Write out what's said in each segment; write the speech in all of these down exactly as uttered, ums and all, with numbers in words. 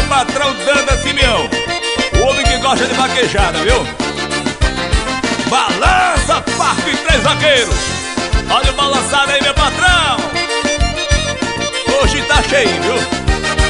patrão Danda Simeão, o homem que gosta de vaquejada, viu? Balança, Parque Três Vaqueiros. Olha o balançado aí, meu patrão. Hoje tá cheio, viu?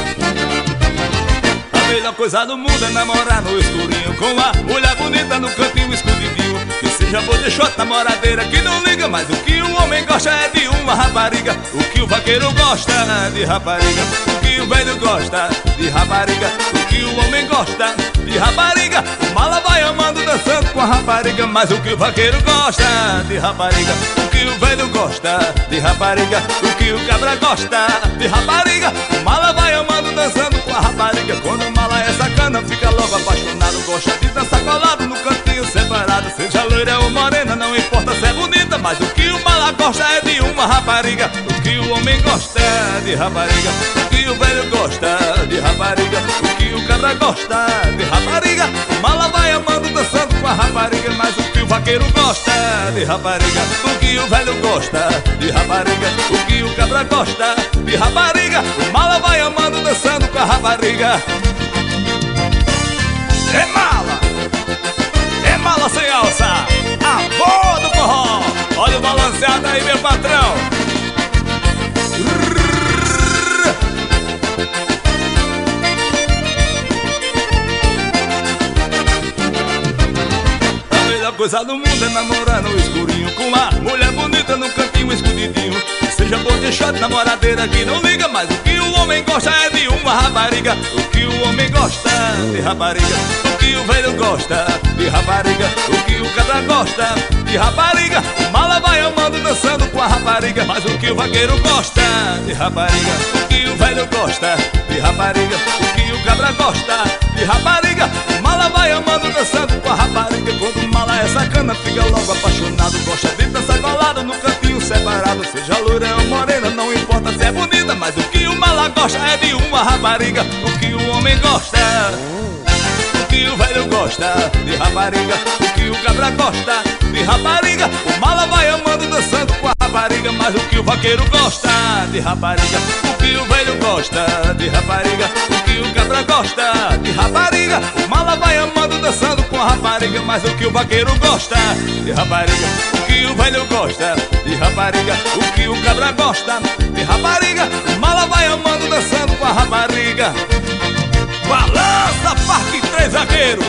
A melhor coisa do mundo é namorar no escurinho, com uma mulher bonita no cantinho escondidinho. Que seja bodichote, namoradeira, que não liga. Mas o que o homem gosta é de uma rapariga. O que o vaqueiro gosta é de rapariga. O que o velho gosta de rapariga. O que o homem gosta de rapariga. O mala vai amando, dançando com a rapariga. Mas o que o vaqueiro gosta de rapariga. O que o velho gosta de rapariga. O que o cabra gosta de rapariga. O mala vai amando, dançando com a rapariga. Quando o mala é sacana, fica logo apaixonado. Gosta de dançar colado no cantinho separado. Seja loira ou morena, não importa se é bonita. Mas o que o mala gosta é de uma rapariga. O que o homem gosta é de rapariga. O que o velho gosta de rapariga. O que o cabra gosta de rapariga. O mala vai amando, dançando com a rapariga. Mas o que o vaqueiro gosta é de rapariga. O que o velho gosta de rapariga. O que o cabra gosta de rapariga. O mala vai amando, dançando com a rapariga. É mala, é mala sem alça, a boa do forró. Olha o balanceado aí, meu patrão. A melhor coisa do mundo é namorar no escurinho, com uma mulher bonita no cantinho escondidinho. Seja bodichote, namoradeira, que não liga. Mas o que o homem gosta é de uma rapariga. O que o homem gosta de rapariga. O que o velho gosta de rapariga. O que o cabra gosta de rapariga. O mala vai amando, dançando com a rapariga. Mas o que o vaqueiro gosta de rapariga. O que o velho gosta de rapariga. O que o cabra gosta de rapariga. O mala vai amando, dançando com a rapariga. Quando o mala é sacana, fica logo apaixonado. Gosta de dançar colado no cantinho separado. Seja loira ou morena, não importa se é bonita. Mas o que o mala gosta é de uma rapariga. O que o homem gosta, o que o velho gosta de rapariga. O que o cabra gosta de rapariga. O mala vai amando, dançando com a rapariga. Mas o que o vaqueiro gosta de rapariga. O que o velho gosta de rapariga. O que o cabra gosta de rapariga. O mala vai amando, dançando com a rapariga. Mas o que o vaqueiro gosta de rapariga. O que o velho gosta de rapariga. O que o cabra gosta de rapariga. O mala vai amando, dançando com a rapariga. Balança, Parque Três Vaqueiros.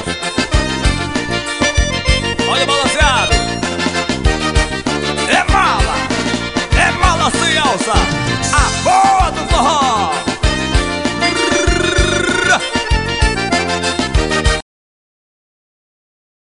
Olha o balanceado. É mala, é mala sem alça, a boa.